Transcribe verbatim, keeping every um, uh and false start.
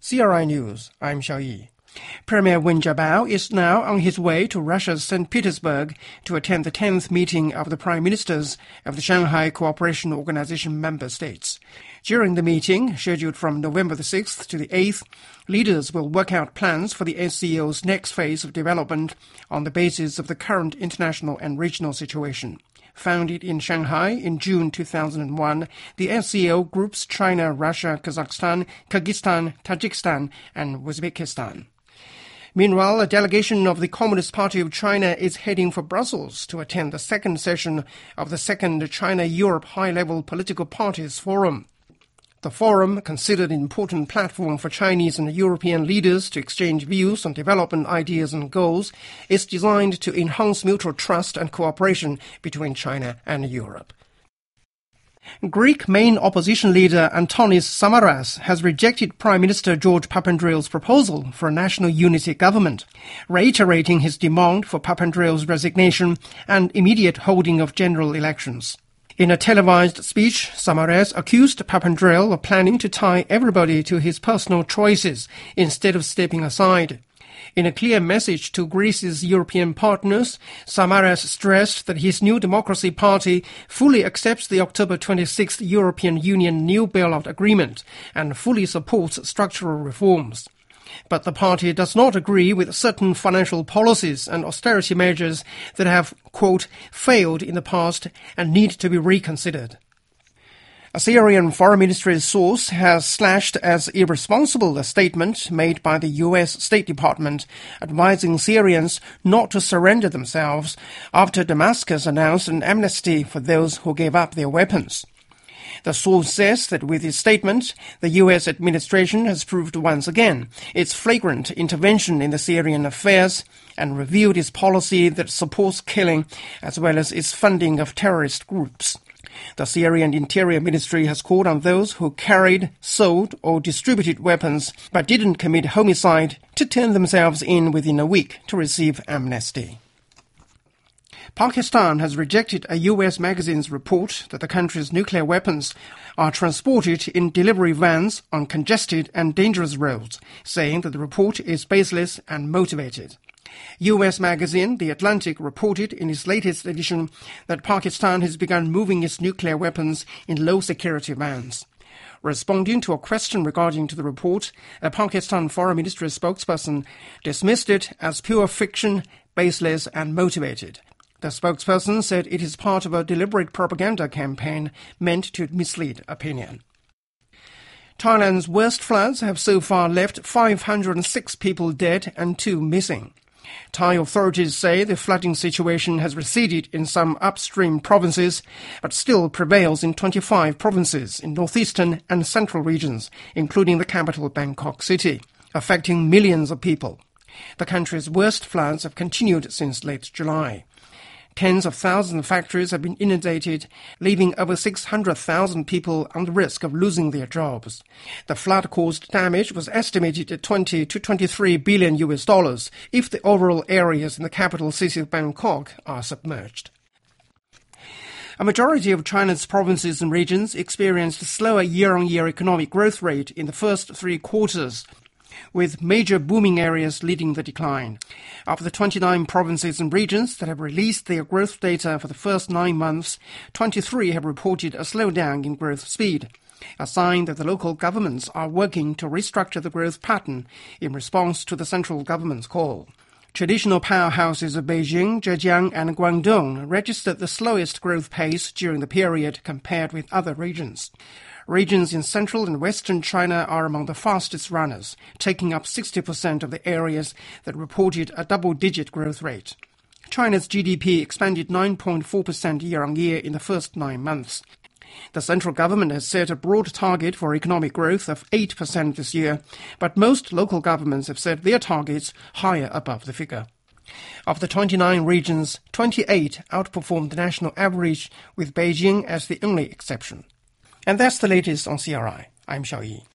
C R I News, I'm Xiao Yi. Premier Wen Jiabao is now on his way to Russia's Saint Petersburg to attend the tenth meeting of the Prime Ministers of the Shanghai Cooperation Organization member states. During the meeting, scheduled from November the sixth to the eighth, leaders will work out plans for the S C O's next phase of development on the basis of the current international and regional situation. Founded in Shanghai in June two thousand one, the S C O groups China, Russia, Kazakhstan, Kyrgyzstan, Tajikistan, and Uzbekistan. Meanwhile, a delegation of the Communist Party of China is heading for Brussels to attend the second session of the second China-Europe High-Level Political Parties Forum. The forum, considered an important platform for Chinese and European leaders to exchange views on development ideas and goals, is designed to enhance mutual trust and cooperation between China and Europe. Greek main opposition leader Antonis Samaras has rejected Prime Minister George Papandreou's proposal for a national unity government, reiterating his demand for Papandreou's resignation and immediate holding of general elections. In a televised speech, Samaras accused Papandreou of planning to tie everybody to his personal choices instead of stepping aside. In a clear message to Greece's European partners, Samaras stressed that his New Democracy Party fully accepts the October twenty-sixth European Union New Bailout Agreement and fully supports structural reforms. But the party does not agree with certain financial policies and austerity measures that have, quote, failed in the past and need to be reconsidered. A Syrian foreign ministry source has slashed as irresponsible a statement made by the U S State Department advising Syrians not to surrender themselves after Damascus announced an amnesty for those who gave up their weapons. The source says that with its statement, the U S administration has proved once again its flagrant intervention in the Syrian affairs and revealed its policy that supports killing as well as its funding of terrorist groups. The Syrian Interior Ministry has called on those who carried, sold or distributed weapons but didn't commit homicide to turn themselves in within a week to receive amnesty. Pakistan has rejected a U S magazine's report that the country's nuclear weapons are transported in delivery vans on congested and dangerous roads, saying that the report is baseless and motivated. U S magazine The Atlantic reported in its latest edition that Pakistan has begun moving its nuclear weapons in low-security vans. Responding to a question regarding to the report, a Pakistan Foreign Ministry spokesperson dismissed it as pure fiction, baseless and motivated. The spokesperson said it is part of a deliberate propaganda campaign meant to mislead opinion. Thailand's worst floods have so far left five hundred six people dead and two missing. Thai authorities say the flooding situation has receded in some upstream provinces, but still prevails in twenty-five provinces in northeastern and central regions, including the capital Bangkok City, affecting millions of people. The country's worst floods have continued since late July. Tens of thousands of factories have been inundated, leaving over six hundred thousand people on the risk of losing their jobs. The flood-caused damage was estimated at twenty to twenty-three billion U S dollars if the overall areas in the capital city of Bangkok are submerged. A majority of China's provinces and regions experienced a slower year-on-year economic growth rate in the first three quarters, with major booming areas leading the decline. Of the twenty-nine provinces and regions that have released their growth data for the first nine months, twenty-three have reported a slowdown in growth speed, a sign that the local governments are working to restructure the growth pattern in response to the central government's call. Traditional powerhouses of Beijing, Zhejiang and Guangdong registered the slowest growth pace during the period compared with other regions. Regions in central and western China are among the fastest runners, taking up sixty percent of the areas that reported a double-digit growth rate. China's G D P expanded nine point four percent year-on-year in the first nine months. The central government has set a broad target for economic growth of eight percent this year, but most local governments have set their targets higher above the figure. Of the twenty-nine regions, twenty-eight outperformed the national average, with Beijing as the only exception. And that's the latest on C R I. I'm Xiao Yi.